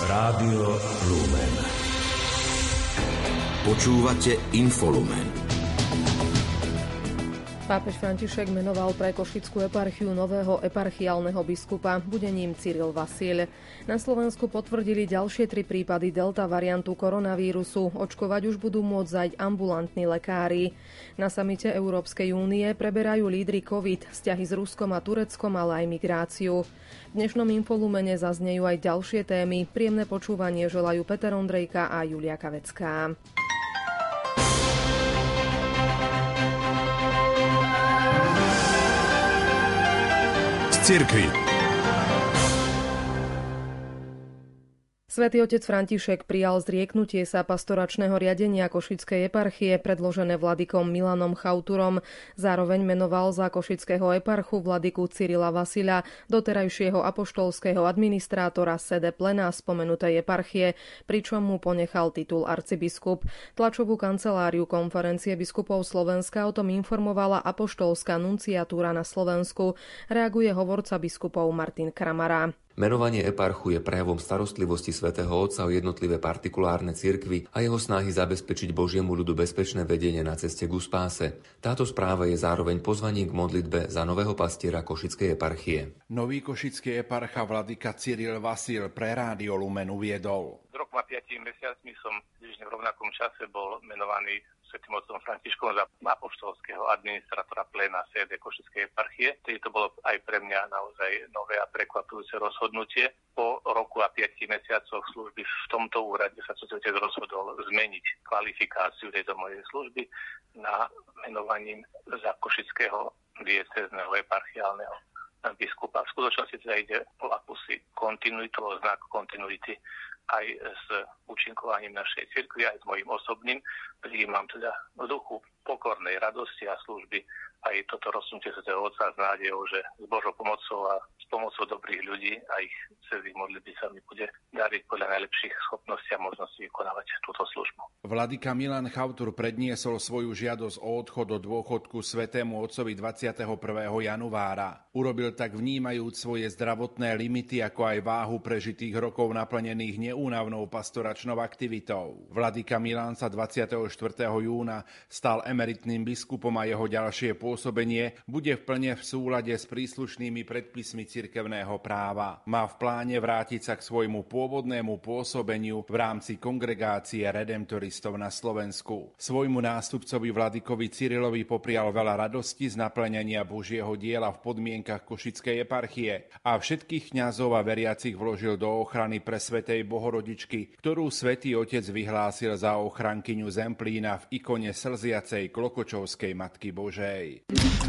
Rádio Lumen. Počúvate Infolumen. Pápež František menoval pre Košickú eparchiu nového eparchiálneho biskupa. Bude ním Cyril Vasil. Na Slovensku potvrdili ďalšie 3 prípady delta variantu koronavírusu. Očkovať už budú môcť zajť ambulantní lekári. Na samite Európskej únie preberajú lídri COVID, vzťahy s Ruskom a Tureckom, ale aj migráciu. V dnešnom Infolumene zaznejú aj ďalšie témy. Príjemné počúvanie želajú Peter Ondrejka a Julia Kavecká. Cirkvi. Svätý otec František prijal zrieknutie sa pastoračného riadenia Košickej eparchie predložené vladykom Milanom Chauturom. Zároveň menoval za košického eparchu vladyku Cyrila Vasila, doterajšieho apoštolského administrátora sede plena spomenutej eparchie, pričom mu ponechal titul arcibiskup. Tlačovú kanceláriu Konferencie biskupov Slovenska o tom informovala apoštolská nunciatúra na Slovensku. Reaguje hovorca biskupov Martin Kramara. Menovanie eparchu je prejavom starostlivosti svätého Otca o jednotlivé partikulárne cirkvi a jeho snahy zabezpečiť Božiemu ľudu bezpečné vedenie na ceste k spáse. Táto správa je zároveň pozvaním k modlitbe za nového pastiera Košickej eparchie. Nový košický eparcha vladyka Cyril Vasil pre Rádio Lumen uviedol. S rokom a 5 mesiacmi som v rovnakom čase bol menovaný svätým otcom Františkom za apoštolského administrátora pléna sede Košickej eparchie. Tedy to bolo aj pre mňa naozaj nové a prekvapujúce rozhodnutie. Po roku a 5 mesiacoch služby v tomto úrade sa otec rozhodol zmeniť kvalifikáciu tejto mojej služby na menovaním za košického diecézneho eparchiálneho biskupa. V skutočnosti teda ide o akúsi kontinuitu, o znak kontinuity aj s účinkovaním našej cirkvi, aj s mojím osobným. Prijímam teda v duchu pokornej radosti a služby aj toto rozhodnutie svätého Otca s nádejou, že s Božou pomocou a s pomocou dobrých ľudí a ich cez ich modlitby sa mi bude dariť podľa najlepších schopností a možností vykonávať túto službu. Vladyka Milan Chautur predniesol svoju žiadosť o odchod do dôchodku svätému otcovi 21. januára. Urobil tak vnímajúc svoje zdravotné limity, ako aj váhu prežitých rokov naplnených neúnavnou pastoračnou aktivitou. Vladyka Milan sa 24. júna stal emeritným biskupom a jeho ďalšie pôsobenie bude plne v súlade s príslušnými predpismi cirkevného práva. Má v pláne vrátiť sa k svojmu pôvodnému pôsobeniu v rámci kongregácie redemptoristov na Slovensku. Svojmu nástupcovi vladykovi Cyrilovi poprial veľa radosti z naplnenia Božieho diela v podmienkach Košickej eparchie a všetkých kňazov a veriacich vložil do ochrany presvätej Bohorodičky, ktorú svätý otec vyhlásil za ochrankyňu Zemplína v ikone slziacej Klokočovskej Matky Božej.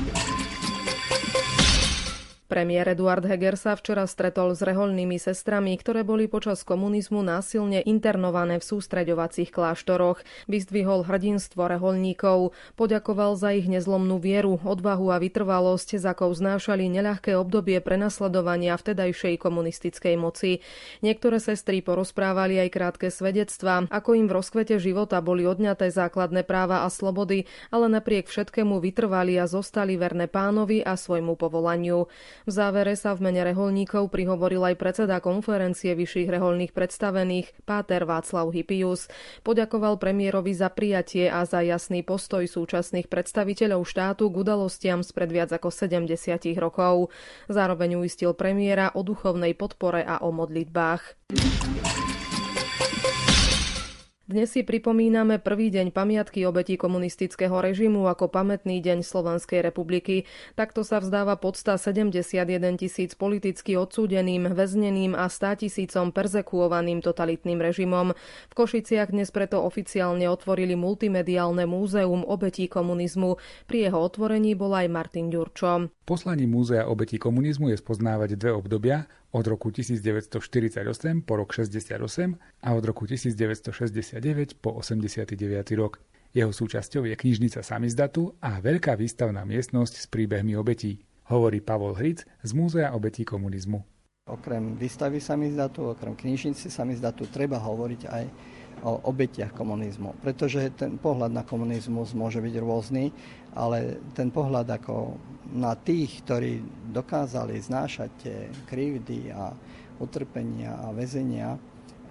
Premiér Eduard Heger sa včera stretol s rehoľnými sestrami, ktoré boli počas komunizmu násilne internované v sústreďovacích kláštoroch. Vyzdvihol hrdinstvo rehoľníkov, poďakoval za ich nezlomnú vieru, odvahu a vytrvalosť, za akou znášali neľahké obdobie prenasledovania vtedajšej komunistickej moci. Niektoré sestry porozprávali aj krátke svedectvá, ako im v rozkvete života boli odňaté základné práva a slobody, ale napriek všetkému vytrvali a zostali verné Pánovi a svojmu povolaniu. V závere sa v mene rehoľníkov prihovoril aj predseda konferencie vyšších rehoľných predstavených, páter Václav Hypius. Poďakoval premiérovi za prijatie a za jasný postoj súčasných predstaviteľov štátu k udalostiam spred viac ako 70 rokov. Zároveň uistil premiéra o duchovnej podpore a o modlitbách. Dnes si pripomíname prvý deň pamiatky obetí komunistického režimu ako pamätný deň Slovenskej republiky. Takto sa vzdáva pocta 71 000 politicky odsúdeným, väzneným a 100 000 perzekuovaným totalitným režimom. V Košiciach dnes preto oficiálne otvorili multimediálne múzeum obetí komunizmu. Pri jeho otvorení bol aj Martin Ďurčo. Poslaním Múzea obetí komunizmu je spoznávať dve obdobia, od roku 1948 po rok 68 a od roku 1969 po 89. rok. Jeho súčasťou je knižnica Samizdatu a veľká výstavná miestnosť s príbehmi obetí, hovorí Pavol Hric z Múzea obetí komunizmu. Okrem výstavy Samizdatu, okrem knižnice Samizdatu treba hovoriť aj o obetiach komunizmu, pretože ten pohľad na komunizmus môže byť rôzny, ale ten pohľad ako na tých, ktorí dokázali znášať tie krivdy a utrpenia a väzenia,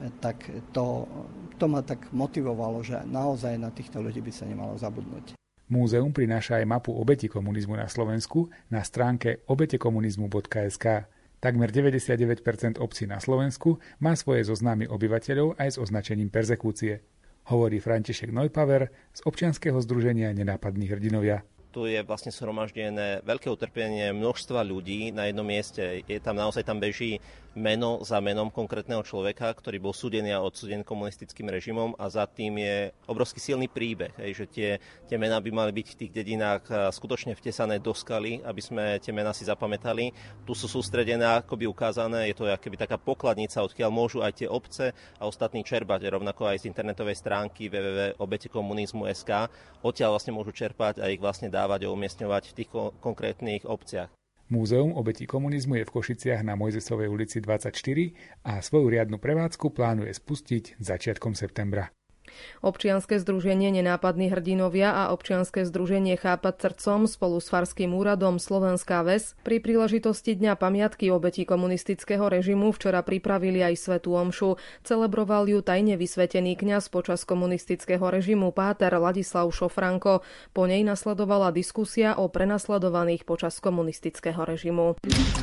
tak to ma tak motivovalo, že naozaj na týchto ľudí by sa nemalo zabudnúť. Múzeum prináša aj mapu obetí komunizmu na Slovensku na stránke obetekomunizmu.sk. Takmer 99% obcí na Slovensku má svoje zoznamy obyvateľov aj s označením perzekúcie. Hovorí František Neupauer z občianskeho združenia Nenápadní hrdinovia. Tu je vlastne zhromaždené veľké utrpenie množstva ľudí na jednom mieste. Tam beží meno za menom konkrétneho človeka, ktorý bol súdený a odsúdený komunistickým režimom a za tým je obrovský silný príbeh, že tie mená by mali byť v tých dedinách skutočne vtesané do skaly, aby sme tie mená si zapamätali. Tu sú sústredené, akoby ukázané, je to akoby taká pokladnica, odkiaľ môžu aj tie obce a ostatní čerpať, rovnako aj z internetovej stránky www.obetekomunizmu.sk. Odtiaľ vlastne môžu čerpať a ich vlastne dávať a umiestňovať v tých konkrétnych obciach. Múzeum obetí komunizmu je v Košiciach na Mojzesovej ulici 24 a svoju riadnu prevádzku plánuje spustiť začiatkom septembra. Občianske združenie Nenápadní hrdinovia a občianske združenie Chápať srdcom spolu s Farským úradom Slovenská väz pri príležitosti Dňa pamiatky obetí komunistického režimu včera pripravili aj svätú omšu. Celebroval ju tajne vysvetený kňaz počas komunistického režimu páter Ladislav Šofranko. Po nej nasledovala diskusia o prenasledovaných počas komunistického režimu.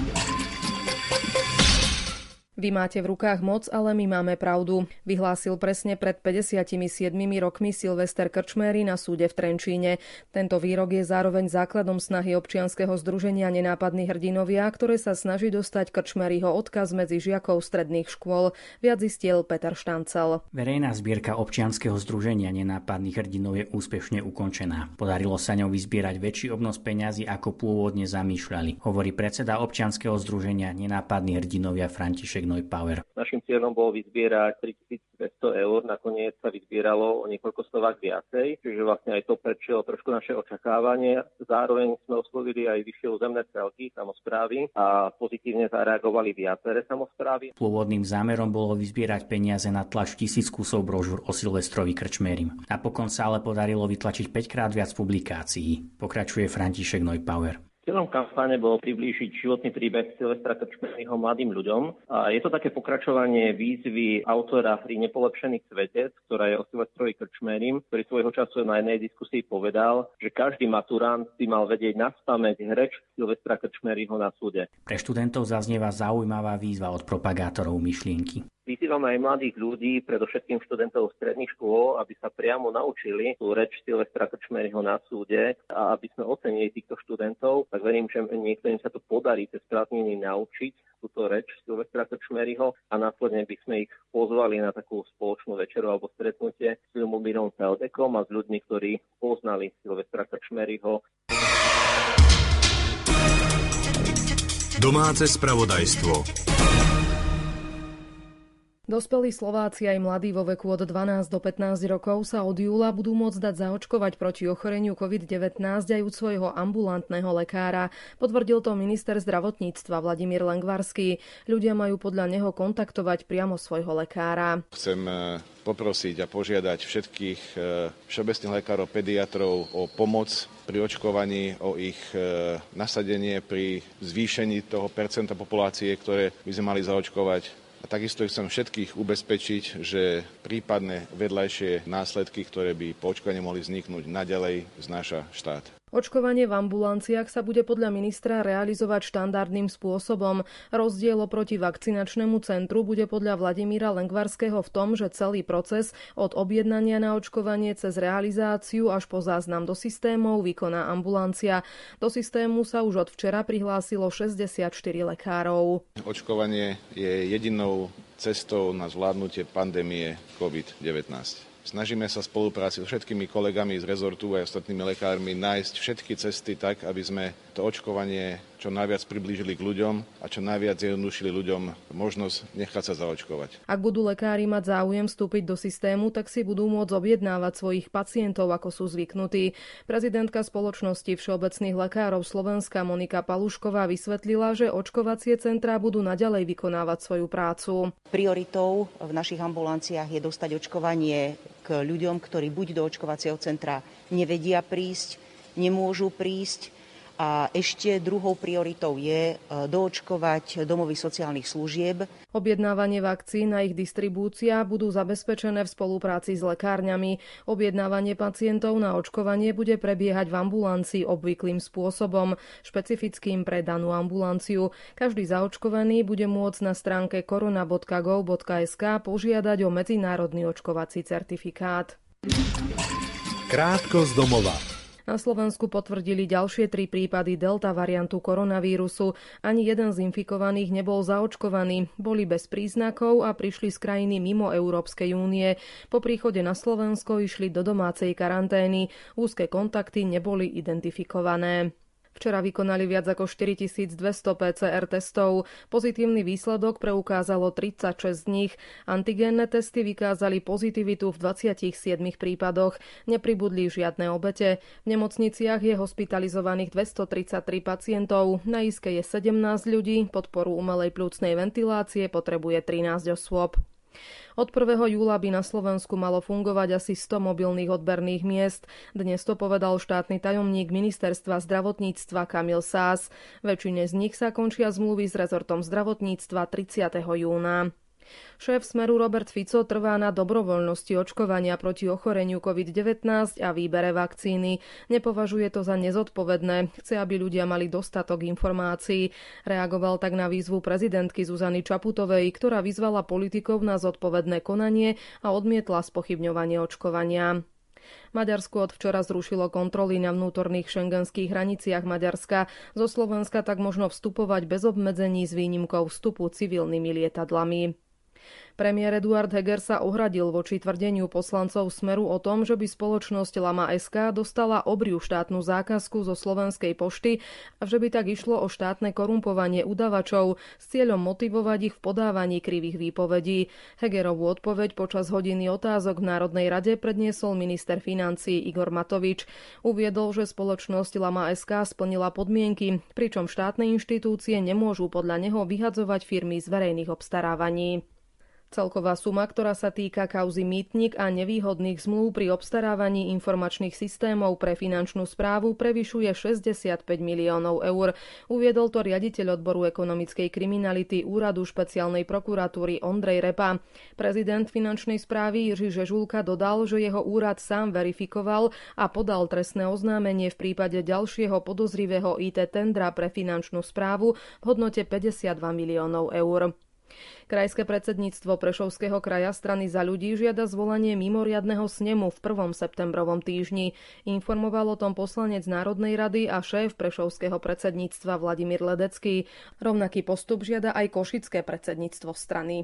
Vy máte v rukách moc, ale my máme pravdu, vyhlásil presne pred 57 rokmi Silvester Krčméry na súde v Trenčíne. Tento výrok je zároveň základom snahy občianskeho združenia Nenápadní hrdinovia, ktoré sa snaží dostať Krčméryho odkaz medzi žiakov stredných škôl. Viac zistiel Peter Štancel. Verejná zbierka občianskeho združenia Nenápadných hrdinov je úspešne ukončená. Podarilo sa ňou vyzbierať väčší obnos peňazí, ako pôvodne zamýšľali, hovorí predseda občianskeho združenia Nenápadní hrdinovia František Neupauer. Naším cieľom bolo vyzbierať 3200 eur, nakoniec sa vyzbieralo o niekoľko stovák viacej, čiže vlastne aj to prečilo trošku naše očakávanie. Zároveň sme oslovili aj vyššie územné celky, samosprávy a pozitívne zareagovali viaceré samosprávy. Pôvodným zámerom bolo vyzbierať peniaze na tlač 1000 kusov brožúr o Silvestrovi Krčmérim. Napokon sa ale podarilo vytlačiť 5-krát viac publikácií, pokračuje František Neupauer. Cieľom kampáne bolo priblížiť životný príbeh Silvestra Krčméryho mladým ľuďom. A je to také pokračovanie výzvy autora hry Nepolepšený svetec, ktorá je o Silvestrovi Krčmérim, ktorý svojho času na jednej diskusii povedal, že každý maturant by mal vedieť naspamäť reč Silvestra Krčméryho na súde. Pre študentov zaznieva zaujímavá výzva od propagátorov myšlienky. Vyzývam aj mladých ľudí, predovšetkým študentov stredných škôl, aby sa priamo naučili tú reč Silvestra Krčméryho na súde a aby sme ocenili týchto študentov. Tak verím, že niektorým sa to podarí cez prázdniny naučiť túto reč Silvestra Krčméryho a následne by sme ich pozvali na takú spoločnú večeru alebo stretnutie s Ľubomírom Feldekom a s ľuďmi, ktorí poznali Silvestra Krčméryho. Domáce spravodajstvo. Dospelí Slováci aj mladí vo veku od 12 do 15 rokov sa od júla budú môcť dať zaočkovať proti ochoreniu COVID-19 aj u svojho ambulantného lekára. Potvrdil to minister zdravotníctva Vladimír Lengvarský. Ľudia majú podľa neho kontaktovať priamo svojho lekára. Chcem poprosiť a požiadať všetkých všeobecných lekárov, pediatrov o pomoc pri očkovaní, o ich nasadenie pri zvýšení toho percenta populácie, ktoré by sme mali zaočkovať. A takisto chcem všetkých ubezpečiť, že prípadné vedľajšie následky, ktoré by po očkovaní mohli vzniknúť, naďalej znáša štát. Očkovanie v ambulanciách sa bude podľa ministra realizovať štandardným spôsobom. Rozdiel oproti vakcinačnému centru bude podľa Vladimíra Lengvarského v tom, že celý proces od objednania na očkovanie cez realizáciu až po záznam do systémov vykoná ambulancia. Do systému sa už od včera prihlásilo 64 lekárov. Očkovanie je jedinou cestou na zvládnutie pandémie COVID-19. Snažíme sa v spolupráci s všetkými kolegami z rezortu a ostatnými lekármi nájsť všetky cesty tak, aby sme to očkovanie čo najviac priblížili k ľuďom a čo najviac zjednodušili ľuďom možnosť nechať sa zaočkovať. Ak budú lekári mať záujem vstúpiť do systému, tak si budú môcť objednávať svojich pacientov, ako sú zvyknutí. Prezidentka spoločnosti všeobecných lekárov Slovenska Monika Palušková vysvetlila, že očkovacie centrá budú naďalej vykonávať svoju prácu. Prioritou v našich ambulanciách je dostať očkovanie k ľuďom, ktorí buď do očkovacieho centra nevedia prísť, nemôžu prísť, A ešte druhou prioritou je doočkovať domovy sociálnych služieb. Objednávanie vakcín a ich distribúcia budú zabezpečené v spolupráci s lekárňami. Objednávanie pacientov na očkovanie bude prebiehať v ambulancii obvyklým spôsobom, špecifickým pre danú ambulanciu. Každý zaočkovaný bude môcť na stránke korona.gov.sk požiadať o medzinárodný očkovací certifikát. Krátko z domova. Na Slovensku potvrdili ďalšie 3 prípady delta variantu koronavírusu. Ani jeden z infikovaných nebol zaočkovaný. Boli bez príznakov a prišli z krajiny mimo Európskej únie. Po príchode na Slovensko išli do domácej karantény. Úzke kontakty neboli identifikované. Včera vykonali viac ako 4200 PCR testov. Pozitívny výsledok preukázalo 36 z nich. Antigénne testy vykázali pozitivitu v 27 prípadoch. Nepribudli žiadne obete. V nemocniciach je hospitalizovaných 233 pacientov. Na iske je 17 ľudí. Podporu umelej pľúcnej ventilácie potrebuje 13 osôb. Od 1. júla by na Slovensku malo fungovať asi 100 mobilných odberných miest. Dnes to povedal štátny tajomník ministerstva zdravotníctva Kamil Sás. Väčšine z nich sa končia zmluvy s rezortom zdravotníctva 30. júna. Šéf Smeru Robert Fico trvá na dobrovoľnosti očkovania proti ochoreniu COVID-19 a výbere vakcíny. Nepovažuje to za nezodpovedné. Chce, aby ľudia mali dostatok informácií. Reagoval tak na výzvu prezidentky Zuzany Čaputovej, ktorá vyzvala politikov na zodpovedné konanie a odmietla spochybňovanie očkovania. Maďarsko od včera zrušilo kontroly na vnútorných šengenských hraniciach Maďarska. Zo Slovenska tak možno vstupovať bez obmedzení s výnimkou vstupu civilnými lietadlami. Premiér Eduard Heger sa ohradil voči tvrdeniu poslancov Smeru o tom, že by spoločnosť Lama SK dostala obriu štátnu zákazku zo Slovenskej pošty a že by tak išlo o štátne korumpovanie udavačov s cieľom motivovať ich v podávaní krivých výpovedí. Hegerovú odpoveď počas hodiny otázok v Národnej rade predniesol minister financií Igor Matovič. Uviedol, že spoločnosť Lama SK splnila podmienky, pričom štátne inštitúcie nemôžu podľa neho vyhadzovať firmy z verejných obstarávaní. Celková suma, ktorá sa týka kauzy mýtnik a nevýhodných zmluv pri obstarávaní informačných systémov pre finančnú správu, prevyšuje 65 miliónov eur. Uviedol to riaditeľ odboru ekonomickej kriminality Úradu špeciálnej prokuratúry Ondrej Repa. Prezident finančnej správy Jiří Žežulka dodal, že jeho úrad sám verifikoval a podal trestné oznámenie v prípade ďalšieho podozrivého IT tendra pre finančnú správu v hodnote 52 miliónov eur. Krajské predsedníctvo Prešovského kraja Strany za ľudí žiada zvolanie mimoriadneho snemu v 1. septembrovom týždni. Informoval o tom poslanec Národnej rady a šéf Prešovského predsedníctva Vladimír Ledecký. Rovnaký postup žiada aj košické predsedníctvo strany.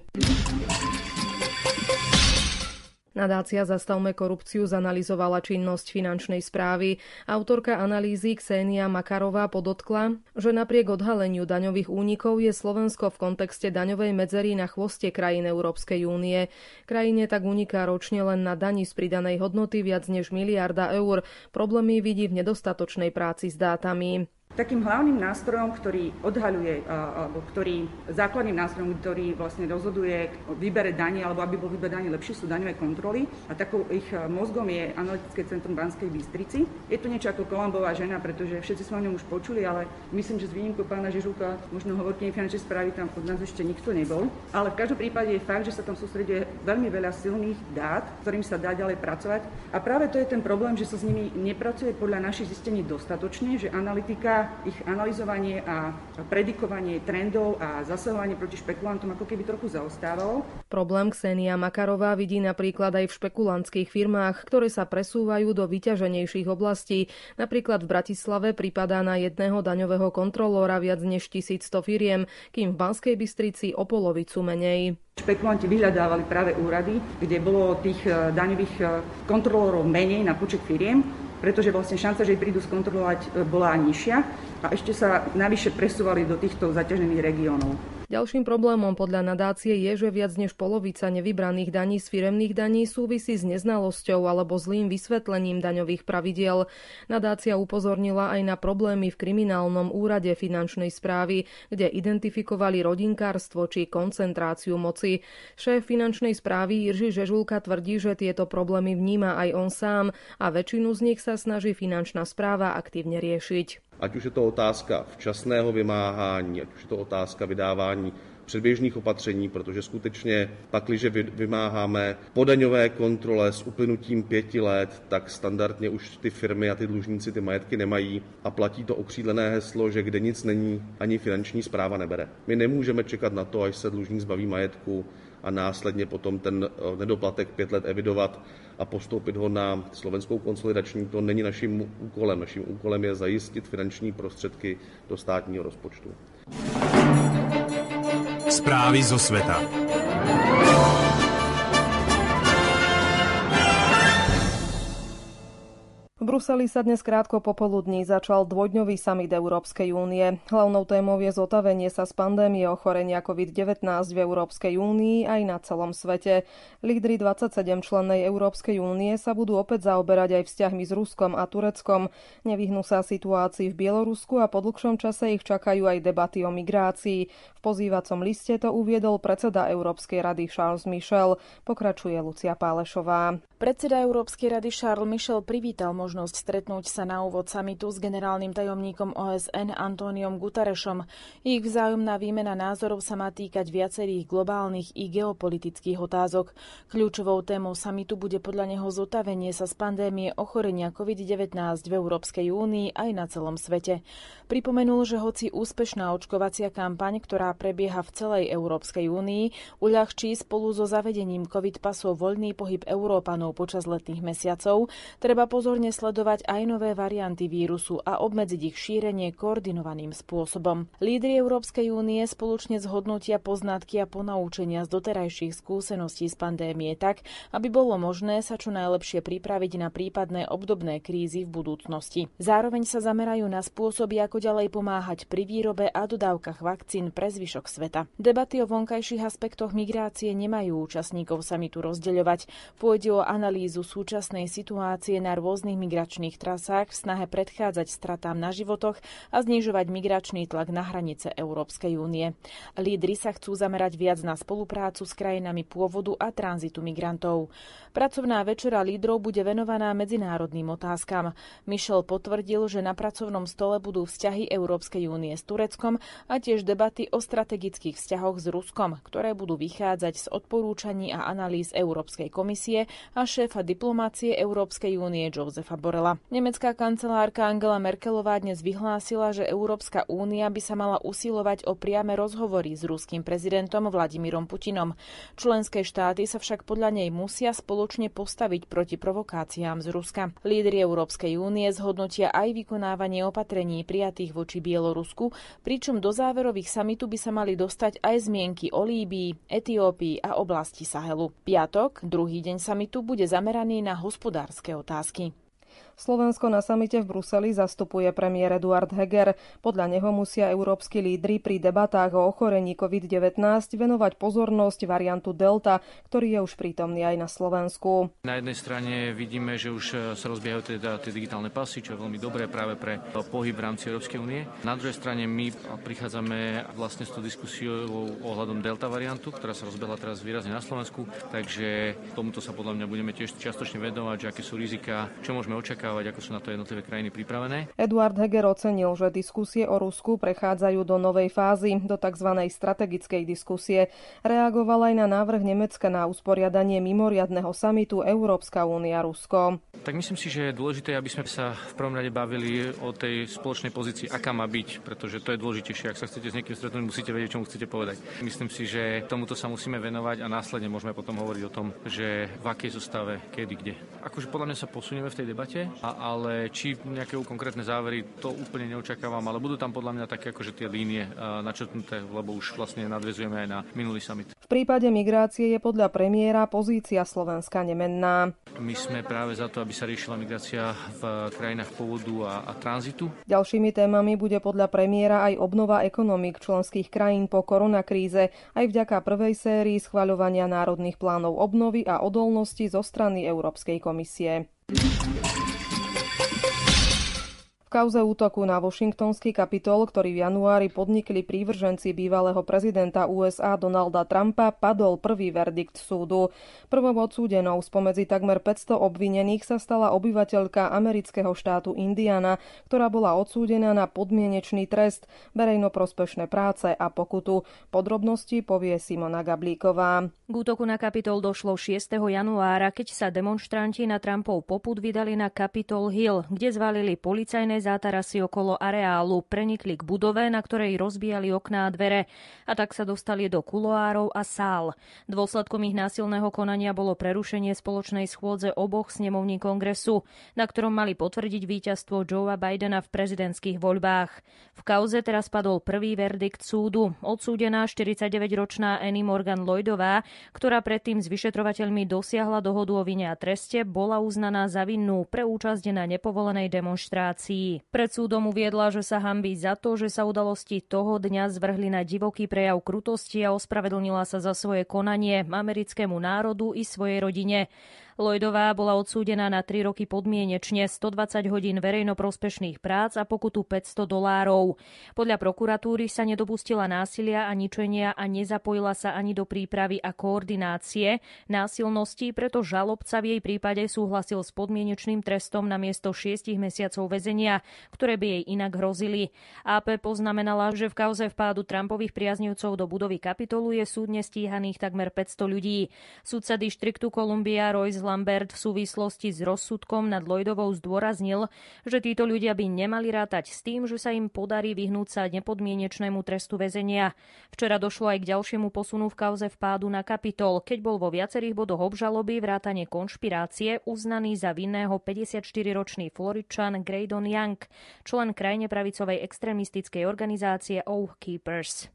Nadácia Zastavme korupciu zanalyzovala činnosť finančnej správy. Autorka analýzy Ksenia Makarová podotkla, že napriek odhaleniu daňových únikov je Slovensko v kontexte daňovej medzery na chvoste krajín Európskej únie. Krajine tak uniká ročne len na dani z pridanej hodnoty viac než 1 miliarda eur. Problémy vidí v nedostatočnej práci s dátami. Takým hlavným nástrojom, ktorý odhaľuje, alebo základným nástrojom, ktorý vlastne rozhoduje o výbere daní, alebo aby bol výber daní lepší, sú daňové kontroly. A takou ich mozgom je Analytické centrum Banskej Bystrici. Je to niečo ako Kolambová žena, pretože všetci sme o ňom už počuli, ale myslím, že s výnimkou pána Žežulka, možno hovorkyne finančnej správy, tam od nás ešte nikto nebol. Ale v každom prípade je fakt, že sa tam sústreďuje veľmi veľa silných dát, ktorým sa dá ďalej pracovať. A práve to je ten problém, že sa s nimi nepracuje podľa našich zistení dostatočne, že analytika, ich analyzovanie a predikovanie trendov a zasahovanie proti špekulantom ako keby trochu zaostávalo. Problém Ksenia Makarová vidí napríklad aj v špekulantských firmách, ktoré sa presúvajú do vyťaženejších oblastí. Napríklad v Bratislave pripadá na jedného daňového kontrolóra viac než 1100 firiem, kým v Banskej Bystrici o polovicu menej. Špekulanti vyhľadávali práve úrady, kde bolo tých daňových kontrolórov menej na počet firiem, pretože vlastne šanca, že ich prídu skontrolovať, bola nižšia a ešte sa navyše presúvali do týchto zaťažených regiónov. Ďalším problémom podľa nadácie je, že viac než polovica nevybraných daní z firemných daní súvisí s neznalosťou alebo zlým vysvetlením daňových pravidiel. Nadácia upozornila aj na problémy v kriminálnom úrade finančnej správy, kde identifikovali rodinkárstvo či koncentráciu moci. Šéf finančnej správy Jiří Žežulka tvrdí, že tieto problémy vníma aj on sám a väčšinu z nich sa snaží finančná správa aktívne riešiť. Ať už je to otázka včasného vymáhání, ať už je to otázka vydávání předběžných opatření, protože skutečně pakliže vymáháme po daňové kontrole s uplynutím 5 let, tak standardně už ty firmy a ty dlužníci ty majetky nemají a platí to okřídlené heslo, že kde nic není, ani finanční správa nebere. My nemůžeme čekat na to, až se dlužník zbaví majetku a následně potom ten nedoplatek 5 let evidovat a postoupit ho na slovenskou konsolidační. To není naším úkolem. Naším úkolem je zajistit finanční prostředky do státního rozpočtu. Správy zo sveta. V Bruseli sa dnes krátko popoludní začal dvojdňový summit Európskej únie. Hlavnou témou je zotavenie sa z pandémie ochorenia COVID-19 v Európskej únii aj na celom svete. Lídri 27-člennej Európskej únie sa budú opäť zaoberať aj vzťahmi s Ruskom a Tureckom. Nevyhnú sa situácii v Bielorusku a po dlhšom čase ich čakajú aj debaty o migrácii. V pozývacom liste to uviedol predseda Európskej rady Charles Michel. Pokračuje Lucia Pálešová. Predseda Európskej rady Charles Michel privítal možnosť stretnúť sa na úvod samitu s generálnym tajomníkom OSN Antóniom Guterešom. Ich vzájomná výmena názorov sa má týkať viacerých globálnych i geopolitických otázok. Kľúčovou témou samitu bude podľa neho zotavenie sa z pandémie ochorenia COVID-19 v Európskej únii aj na celom svete. Pripomenul, že hoci úspešná očkovacia kampaň, ktorá prebieha v celej Európskej únii, uľahčí spolu so zavedením COVID-pasov voľný pohyb Európanov počas letných mesiacov, treba pozorne sledovať aj nové varianty vírusu a obmedziť ich šírenie koordinovaným spôsobom. Lídri Európskej únie spoločne zhodnotia poznatky a ponaučenia z doterajších skúseností z pandémie tak, aby bolo možné sa čo najlepšie pripraviť na prípadné obdobné krízy v budúcnosti. Zároveň sa zamerajú na spôsoby, ako ďalej pomáhať pri výrobe a dodávkach vakcín pre zvyšok sveta. Debaty o vonkajších aspektoch migrácie nemajú účastníkov samitu rozdeľovať. Pôjde o analýzu súčasnej situácie na rôznych migračných trasách v snahe predchádzať stratám na životoch a znižovať migračný tlak na hranice Európskej únie. Lídri sa chcú zamerať viac na spoluprácu s krajinami pôvodu a tranzitu migrantov. Pracovná večera lídrov bude venovaná medzinárodným otázkam. Michel potvrdil, že na pracovnom stole budú vzťahy Európskej únie s Tureckom a tiež debaty o strategických vzťahoch s Ruskom, ktoré budú vychádzať z odporúčaní a analýz Európskej komisie a šéfa diplomácie Európskej únie Josefa Borrella. Nemecká kancelárka Angela Merkelová dnes vyhlásila, že Európska únia by sa mala usilovať o priame rozhovory s ruským prezidentom Vladimírom Putinom. Členské štáty sa však podľa nej musia spoločne postaviť proti provokáciám z Ruska. Lídri Európskej únie zhodnotia aj vykonávanie opatrení prijatých voči Bielorusku, pričom do záverových samitu by sa mali dostať aj zmienky o Líbii, Etiópii a oblasti Sahelu. Piatok, druhý deň samitu, bude zameraný na hospodárske otázky. Slovensko na samite v Bruseli zastupuje premiér Eduard Heger. Podľa neho musia európski lídri pri debatách o ochorení COVID-19 venovať pozornosť variantu Delta, ktorý je už prítomný aj na Slovensku. Na jednej strane vidíme, že už sa rozbiehajú tie digitálne pasy, čo je veľmi dobré práve pre pohyb v rámci Európskej únie. Na druhej strane my prichádzame vlastne s tou diskusiou ohľadom Delta variantu, ktorá sa rozbehla teraz výrazne na Slovensku, takže tomuto sa podľa mňa budeme tiež čiastočne venovať, že aké sú rizika, čo môžeme očakávať, ako sú na to jednotlivé krajiny pripravené. Eduard Heger ocenil, že diskusie o Rusku prechádzajú do novej fázy, do tzv. Strategickej diskusie. Reagoval aj na návrh Nemecka na usporiadanie mimoriadneho samitu Európska únia-Rusko. Tak myslím si, že je dôležité, aby sme sa v prvom rade bavili o tej spoločnej pozícii, aká má byť, pretože to je dôležitejšie. Ak sa chcete s niekým stretnúť, musíte vedieť, čo mu chcete povedať. Myslím si, že tomuto sa musíme venovať a následne môžeme potom hovoriť o tom, že v akej zostave, kedy, kde. Akože podľa mňa sa posunieme v tej debate, ale či nejaké konkrétne závery, to úplne neočakávam, ale budú tam podľa mňa také akože tie línie načrtnuté, lebo už vlastne nadväzujeme aj na minulý summit. V prípade migrácie je podľa premiéra pozícia Slovenska nemenná. My sme práve za to, aby sa riešila migrácia v krajinách pôvodu a tranzitu. Ďalšími témami bude podľa premiéra aj obnova ekonomík členských krajín po koronakríze, aj vďaka prvej sérii schvaľovania národných plánov obnovy a odolnosti zo strany Európskej komisie. V kauze útoku na washingtonský Kapitol, ktorý v januári podnikli prívrženci bývalého prezidenta USA Donalda Trumpa, padol prvý verdikt súdu. Prvou odsúdenou spomedzi takmer 500 obvinených sa stala obyvateľka amerického štátu Indiana, ktorá bola odsúdená na podmienečný trest, verejnoprospešné práce a pokutu. Podrobnosti povie Simona Gablíková. K útoku na Kapitol došlo 6. januára, keď sa demonštranti na Trumpov popud vydali na Capitol Hill, kde zvalili policajné zátarasy okolo areálu, prenikli k budove, na ktorej rozbíjali okná a dvere, a tak sa dostali do kuloárov a sál. Dôsledkom ich násilného konania bolo prerušenie spoločnej schôdze oboch snemovní kongresu, na ktorom mali potvrdiť víťazstvo Joea Bidena v prezidentských voľbách. V kauze teraz padol prvý verdikt súdu. Odsúdená 49-ročná Annie Morgan Lloydová, ktorá predtým s vyšetrovateľmi dosiahla dohodu o vine a treste, bola uznaná za vinnú pre účasť na nepovolenej demonštrácii. Pred súdom uviedla, že sa hanbí za to, že sa udalosti toho dňa zvrhli na divoký prejav krutosti a ospravedlnila sa za svoje konanie americkému národu i svojej rodine. Lloydová bola odsúdená na 3 roky podmienečne, 120 hodín verejnoprospešných prác a pokutu $500. Podľa prokuratúry sa nedopustila násilia a ničenia a nezapojila sa ani do prípravy a koordinácie násilností, preto žalobca v jej prípade súhlasil s podmienečným trestom namiesto 6 mesiacov väzenia, ktoré by jej inak hrozili. AP poznamenala, že v kauze vpádu Trumpových priaznivcov do budovy Kapitolu je súdne stíhaných takmer 500 ľudí. Sudca dištriktu Columbia Royce Lambert v súvislosti s rozsudkom nad Lloydovou zdôraznil, že títo ľudia by nemali rátať s tým, že sa im podarí vyhnúť sa nepodmienečnému trestu väzenia. Včera došlo aj k ďalšiemu posunu v kauze vpádu na Kapitol, keď bol vo viacerých bodoch obžaloby vrátane konšpirácie uznaný za vinného 54-ročný Floridčan Graydon Young, člen krajne pravicovej extrémistickej organizácie Oath Keepers.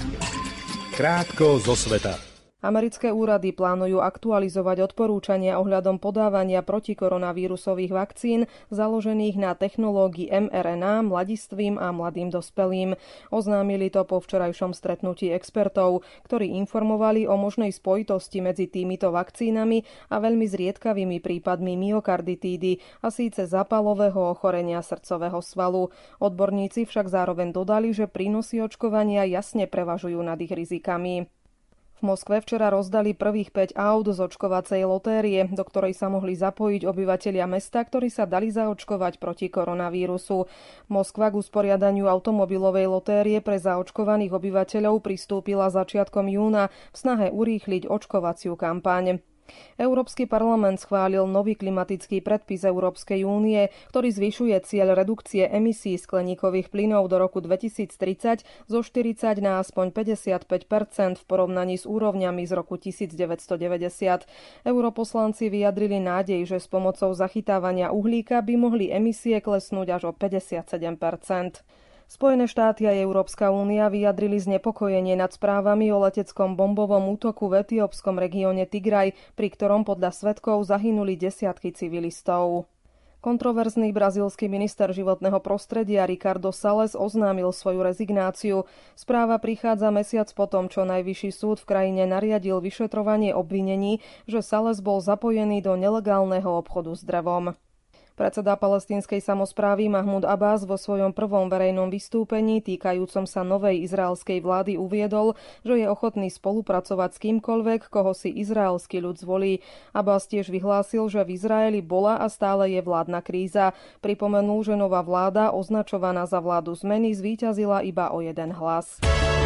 Krátko zo sveta. Americké úrady plánujú aktualizovať odporúčania ohľadom podávania protikoronavírusových vakcín založených na technológii mRNA mladistvým a mladým dospelým. Oznámili to po včerajšom stretnutí expertov, ktorí informovali o možnej spojitosti medzi týmito vakcínami a veľmi zriedkavými prípadmi myokarditídy, a síce zápalového ochorenia srdcového svalu. Odborníci však zároveň dodali, že prínosy očkovania jasne prevažujú nad ich rizikami. V Moskve včera rozdali prvých 5 aut z očkovacej lotérie, do ktorej sa mohli zapojiť obyvatelia mesta, ktorí sa dali zaočkovať proti koronavírusu. Moskva k usporiadaniu automobilovej lotérie pre zaočkovaných obyvateľov pristúpila začiatkom júna v snahe urýchliť očkovaciu kampaň. Európsky parlament schválil nový klimatický predpis Európskej únie, ktorý zvyšuje cieľ redukcie emisí skleníkových plynov do roku 2030 zo 40 na aspoň 55% v porovnaní s úrovňami z roku 1990. Europoslanci vyjadrili nádej, že s pomocou zachytávania uhlíka by mohli emisie klesnúť až o 57%. Spojené štáty a Európska únia vyjadrili znepokojenie nad správami o leteckom bombovom útoku v etiópskom regióne Tigraj, pri ktorom podľa svedkov zahynuli desiatky civilistov. Kontroverzný brazílsky minister životného prostredia Ricardo Salles oznámil svoju rezignáciu. Správa prichádza mesiac potom, čo Najvyšší súd v krajine nariadil vyšetrovanie obvinení, že Salles bol zapojený do nelegálneho obchodu s drevom. Predseda palestínskej samosprávy Mahmud Abbas vo svojom prvom verejnom vystúpení týkajúcom sa novej izraelskej vlády uviedol, že je ochotný spolupracovať s kýmkoľvek, koho si izraelský ľud zvolí. Abbas tiež vyhlásil, že v Izraeli bola a stále je vládna kríza. Pripomenul, že nová vláda, označovaná za vládu zmeny, zvíťazila iba o 1 hlas.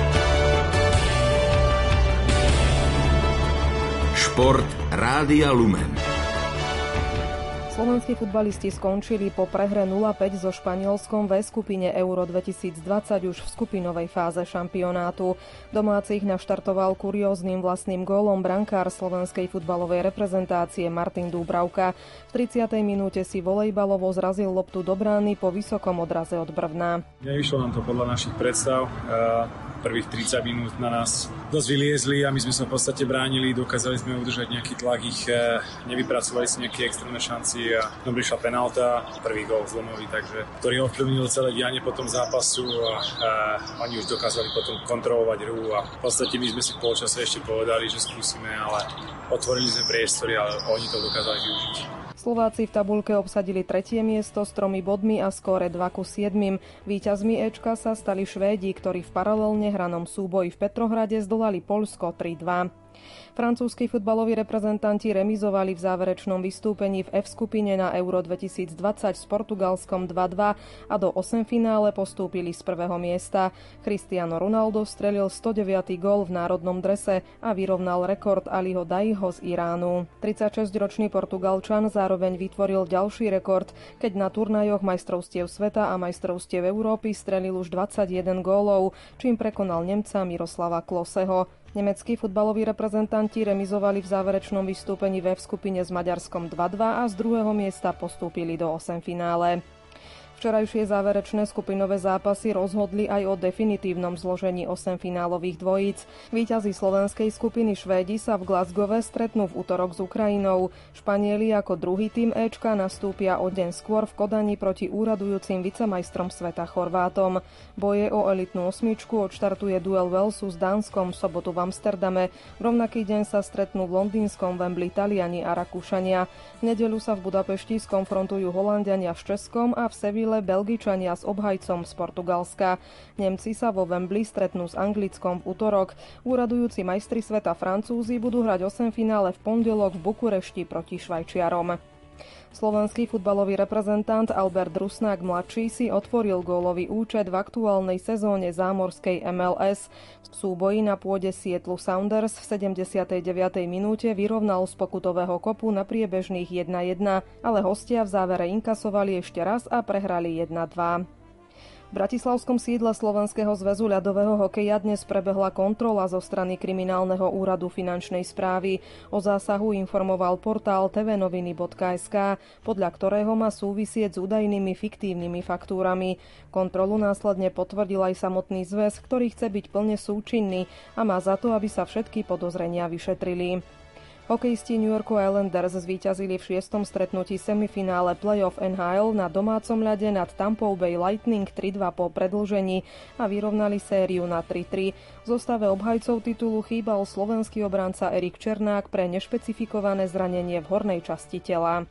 Šport Rádia Lumen. Slovenskí futbalisti skončili po prehre 0-5 so Španielskom v skupine Euro 2020 už v skupinovej fáze šampionátu. Domácich naštartoval kurióznym vlastným gólom brankár slovenskej futbalovej reprezentácie Martin Dúbravka. V 30. minúte si volejbalovo zrazil loptu do brány po vysokom odraze od brvna. Nevyšlo nám to podľa našich predstav. Prvých 30 minút na nás dosť vyliezli a my sme sa v podstate bránili, dokázali sme udržať nejaký tlak, nevypracovali si nejaké extrémne šanci a prišla penálta, prvý gól zlomový, takže ktorý ovplyvnil celé dianie potom zápasu a oni už dokázali potom kontrolovať hru a v podstate my sme si v polčase ešte povedali, že skúsime, ale otvorili sme priestory, ale oni to dokázali využiť. Slováci v tabuľke obsadili 3. miesto s 3 bodmi a skóre 2:7. Víťazmi Ečka sa stali Švédi, ktorí v paralelne hranom súboji v Petrohrade zdolali Poľsko 3:2. Francúzski futbaloví reprezentanti remizovali v záverečnom vystúpení v F skupine na Euro 2020 s Portugalskom 2:2 a do 8 finále postúpili z 1. miesta. Cristiano Ronaldo strelil 109. gól v národnom drese a vyrovnal rekord Aliho Daiho z Iránu. 36-ročný Portugalčan zároveň vytvoril ďalší rekord, keď na turnajoch majstrovstiev sveta a majstrovstiev Európy strelil už 21 gólov, čím prekonal Nemca Miroslava Kloseho. Nemeckí futbaloví reprezentanti remizovali v záverečnom vystúpení v F skupine s Maďarskom 2:2 a z 2. miesta postúpili do 8 finále. Včerajšie záverečné skupinové zápasy rozhodli aj o definitívnom zložení 8 finálových dvojíc. Víťazi slovenskej skupiny Švédi sa v Glasgowe stretnú v utorok s Ukrajinou. Španieli ako druhý tím Ečka nastúpia o deň skôr v Kodani proti úradujúcim vicemajstrom sveta Chorvátom. Boje o elitnú osmičku odštartuje duel Walesu s Dánskom v sobotu v Amsterdame. V rovnaký deň sa stretnú v londýnskom Wembley Taliani a Rakúšania. V nedeľu sa v Budapešti skonfrontujú Holanďania s Českom a v Seville Belgičania s obhajcom z Portugalska. Nemci sa vo Wembley stretnú s Anglickom v utorok. Úradujúci majstri sveta Francúzi budú hrať 8 finále v pondelok v Bukurešti proti Švajčiarom. Slovenský futbalový reprezentant Albert Rusnák mladší si otvoril gólový účet v aktuálnej sezóne zámorskej MLS. V súboji na pôde Seattle Sounders v 79. minúte vyrovnal z pokutového kopu na priebežných 1:1, ale hostia v závere inkasovali ešte raz a prehrali 1:2. V bratislavskom sídle Slovenského zväzu ľadového hokeja dnes prebehla kontrola zo strany Kriminálneho úradu finančnej správy. O zásahu informoval portál tvnoviny.sk, podľa ktorého má súvisieť s údajnými fiktívnymi faktúrami. Kontrolu následne potvrdil aj samotný zväz, ktorý chce byť plne súčinný a má za to, aby sa všetky podozrenia vyšetrili. Hokejisti New Yorku Islanders zvíťazili v 6. stretnutí semifinále play-off NHL na domácom ľade nad Tampa Bay Lightning 3:2 po predĺžení a vyrovnali sériu na 3:3. V zostave obhajcov titulu chýbal slovenský obranca Erik Černák pre nešpecifikované zranenie v hornej časti tela.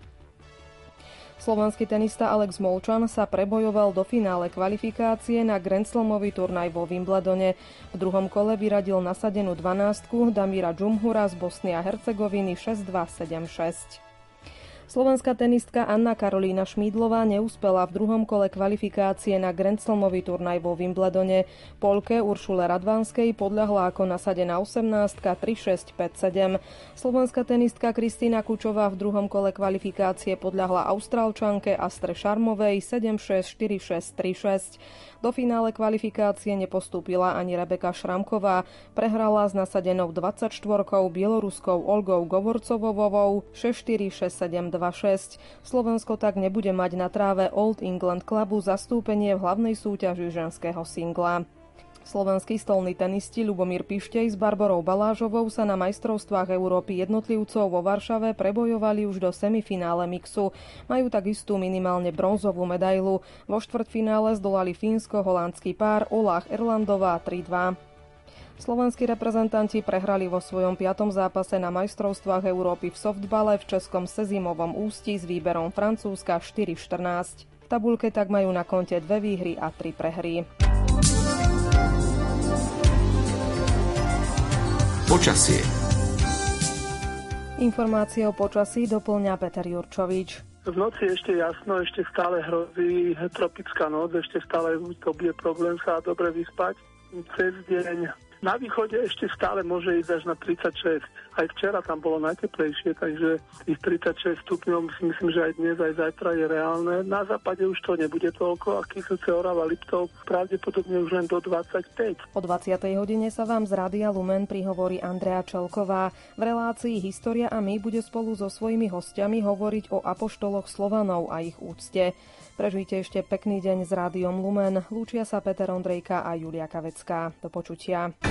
Slovenský tenista Alex Molčan sa prebojoval do finále kvalifikácie na Grand Slamový turnaj vo Wimbledone. V druhom kole vyradil nasadenú 12 Damira Džumhura z Bosny a Hercegoviny 6:2, 7:6. Slovenská tenistka Anna Karolína Šmídlová neúspela v druhom kole kvalifikácie na Grand Slamový turnaj vo Wimbledone. Poľke Uršule Radvanskej podľahla ako nasadená 18 3:6, 5:7. Slovenská tenistka Kristína Kučová v druhom kole kvalifikácie podľahla Austrálčanke Astre Šarmovej 7:6, 4:6, 3:6. Do finále kvalifikácie nepostúpila ani Rebeka Šramková. Prehrala s nasadenou 24 bieloruskou Olgou Govorcovovou 6:4, 6:7, 2:6. Slovensko tak nebude mať na tráve Old England Clubu zastúpenie v hlavnej súťaži ženského singla. Slovenskí stolní tenisti Ľubomír Pištej s Barborou Balážovou sa na majstrovstvách Európy jednotlivcov vo Varšave prebojovali už do semifinále mixu. Majú tak istú minimálne bronzovú medailu. Vo štvrťfinále zdolali fínsko-holandský pár Olach Erlandová 3:2. Slovenskí reprezentanti prehrali vo svojom 5. zápase na majstrovstvách Európy v softbale v českom Sezimovom Ústí s výberom Francúzska 4:14. V tabuľke tak majú na konte 2 výhry a 3 prehry. Počasie. Informácie o počasí doplňa Peter Jurčovič. V noci ešte jasno, ešte stále hrozí tropická noc, ešte stále to bude problém sa dobre vyspať. Cez deň na východe ešte stále môže ísť až na 36. Aj včera tam bolo najteplejšie, takže tých 36 stupňov si myslím, že aj dnes, aj zajtra je reálne. Na západe už to nebude toľko, a Kyslce, Orava, Liptov pravdepodobne už len do 25. O 20. hodine sa vám z Rádia Lumen prihovorí Andrea Čelková. V relácii História a my bude spolu so svojimi hostiami hovoriť o apoštoloch Slovanov a ich úcte. Prežite ešte pekný deň s Rádiom Lumen. Lúčia sa Peter Ondrejka a Julia Kavecká. Do počutia.